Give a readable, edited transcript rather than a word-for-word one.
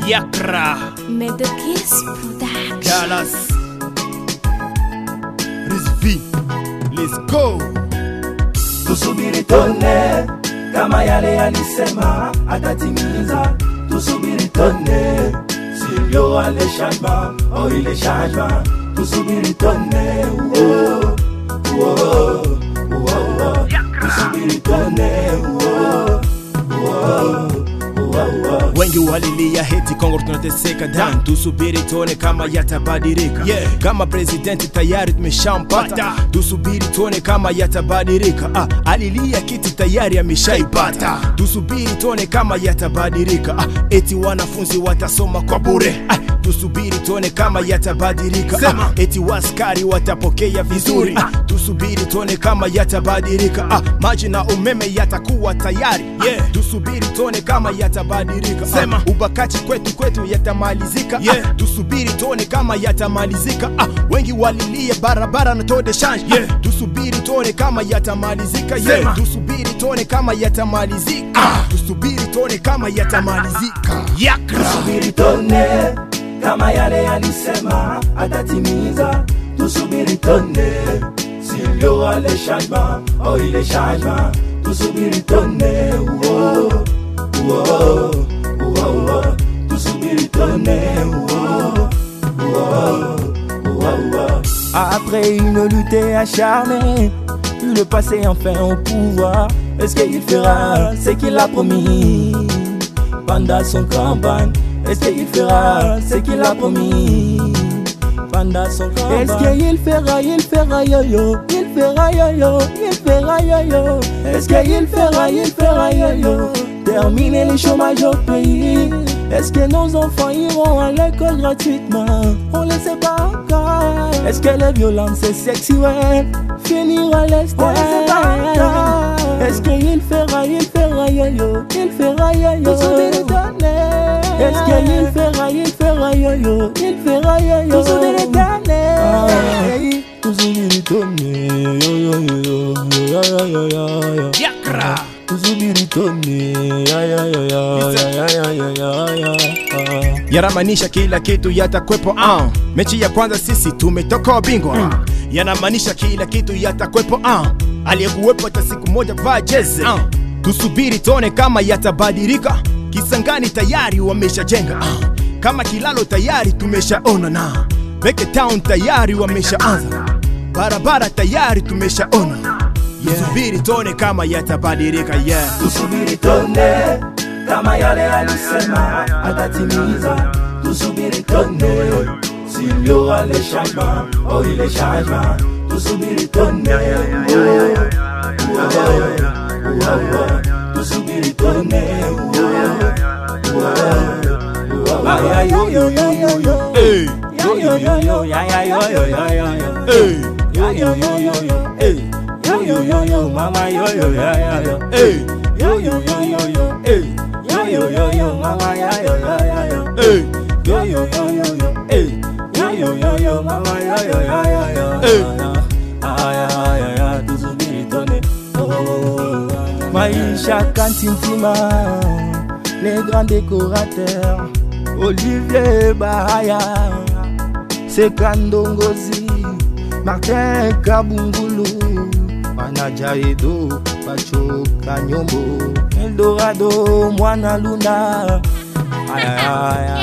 Yakra Medekis Production. Dallas Rizvi. Let's go. Tusubiri tone kama yale alisema atatimiza. Tusubiri tone s'il y aura les changements, oh il les changements. Tusubiri tone, oh, oh, oh, oh. Tusubiri tone, oh, oh, oh. Wengi walilia heti Kongo tunateseka dan. Tusubiri tuone kama yatabadilika. Kama presidenti tayari tumeshampata. Tusubiri tuone kama yatabadilika. Alilia kiti tayari ameshaipata. Tusubiri tuone kama yatabadilika. Eti wanafunzi watasoma kwa bure. Tusubiri tuone kama yatabadilika. Eti waskari watapokea vizuri. Tusubiri tuone kama yatabadilika. Maji na umeme yatakuwa tayari. Tusubiri tuone kama yatabadilika. Ubakaji kwetu yatamalizika. Tusubiri tuone kama yatamalizika. Wengi walilia barabara na tode change. Tusubiri tuone kama yatamalizika. Tusubiri tuone kama yatamalizika. Tusubiri tuone kama yatamalizika. Tusubiri tuone kama yale alisema atatimiza. Tusubiri tuone s'il y aura les changements, oh il les changements. Tusubiri tuone, oh, oh, oh, oh. Tusubiri tuone, oh, oh, oh, oh. Après une lutte acharnée, le passé enfin au pouvoir. Est-ce qu'il fera ce qu'il a promis pendant son campagne? Est-ce qu'il fera ce qu'il a promis pendant son campagne? Est-ce qu'il fera yo-yo? Il fera yo-yo, il fera yo-yo. Est-ce qu'il fera yo-yo? Terminer le chômage au pays. Est-ce que nos enfants iront à l'école gratuitement? On ne sait pas encore. Est-ce que les violences sexuelles finiront à l'estère? On ne sait pas encore. Est-ce qu'il fera yo-yo? Il fera yo-yo. Est-ce qu'il fera yo-yo? Il fera yo-yo. Tusubiri tone, yo yo yo yo yo yo yo. Yakra. Tusubiri tone, ya ya ya ya ya ya ya. Yanamaanisha kila kitu yatakwepo. Mechi ya kwanza sisi tumetoka bingwa. Yanamaanisha kila kitu yatakwepo. Aliyekuwepo hata siku moja vaa jezi. Tusubiri tuone kama yatabadilika. Kisangani tayari wameshajenga. Kama kilalo tayari tumeshaona na Beke Town tayari wameshaanza. Barabara tayari tumeshaona. Tusubiri tuone kama yatabadilika. Tusubiri tuone kama yale alisema atatimiza. Tusubiri tuone s'il y aura les changements, oh il les changements. Tusubiri tuone, oh, oh, oh. Tusubiri tuone, oh, oh, oh. Yo yo yo yo yo. Yo yo yo yo, ya ya yo yo ya ya ya. Yo yo yo yo yo, yo yo yo yo, mama yo yo ya ya ya. Yo yo yo yo yo, yo yo yo yo, mama ya ya ya ya. Yo yo yo yo yo, yo yo yo yo, mama ya ya ya ya. Ay ay ay, tusubiri tuone. Maisha Kantintima, les grands décorateurs, Olivier Bahaya, Sekando Ngozi, Martin Kabungulu, Manaja Edo, Pacho Kanyombo, Eldorado, Mwana Luna. Ay ay ay.